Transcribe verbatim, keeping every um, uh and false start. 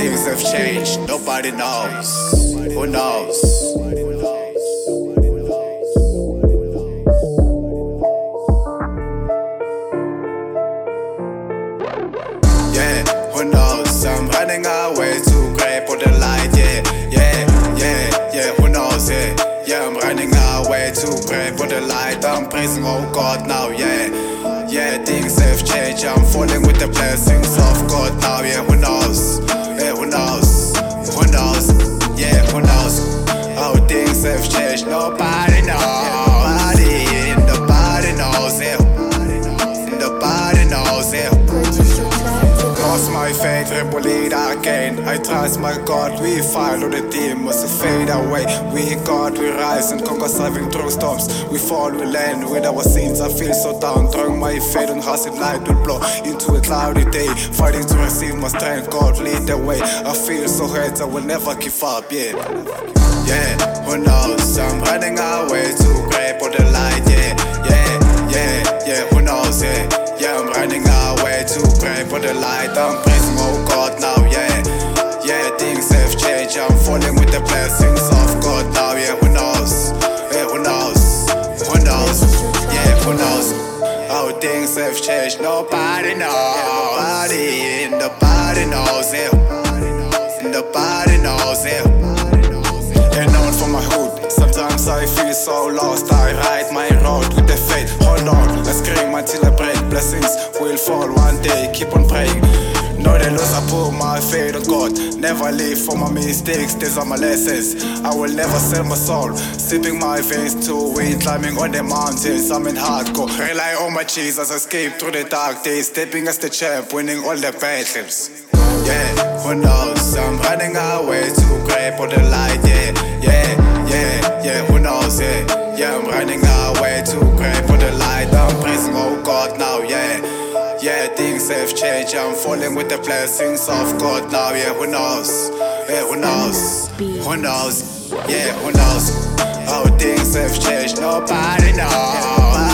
things have changed, nobody knows. Who knows? Yeah, who knows? I'm running away to grab for the light. Yeah, yeah, yeah, yeah, who knows? Yeah, yeah, I'm running away to grab for the light. I'm praising, oh God, now, yeah. Yeah, things have changed. I'm falling with the blessings of God now. Yeah, who knows? Yeah, who knows? Who knows? Yeah, who knows? How things have changed. Nobody knows. Nobody, nobody knows. Yeah, nobody knows. Yeah. Lost my faith, rebel it again. I trust my God, we follow the demons to fade away. We God, we rise and conquer, surviving through storms. We fall, we land with our sins. I feel so down, throwing my faith on hustle, light will blow into a cloudy day. Fighting to receive my strength, God lead the way. I feel so hurt, I will never give up, yeah. Yeah, who knows? I'm running away to grab for the light, yeah. Yeah, yeah, yeah, who knows, yeah. Yeah, I'm running away to pray for the light. I'm praising, oh God, now, yeah. Yeah, things have changed. I'm falling with the blessings of God now, yeah. Who knows? Yeah, who knows? Who knows? Yeah, who knows? How things have changed. Nobody knows. Nobody, nobody knows, yeah. Nobody knows, yeah. And known for my hood. Sometimes I feel so lost. I ride my road with the faith. Hold on, I scream until I break. Blessings will fall one day, keep on praying. No, they lose, I put my faith on God. Never live for my mistakes, these are my lessons. I will never sell my soul, sipping my veins to wind, climbing on the mountains. I'm in hardcore, rely on my Jesus. I escape through the dark days, stepping as the champ, winning all the battles. Yeah, who knows? I'm running away to grab for the light. Yeah, yeah, yeah, yeah, who knows? Yeah. Yeah, I'm running away to grab for the light. I'm praising, oh God, now, yeah. Yeah, things have changed. I'm falling with the blessings of God now, yeah. Who knows? Yeah, who knows? Who knows? Yeah, who knows? How things have changed. Nobody knows.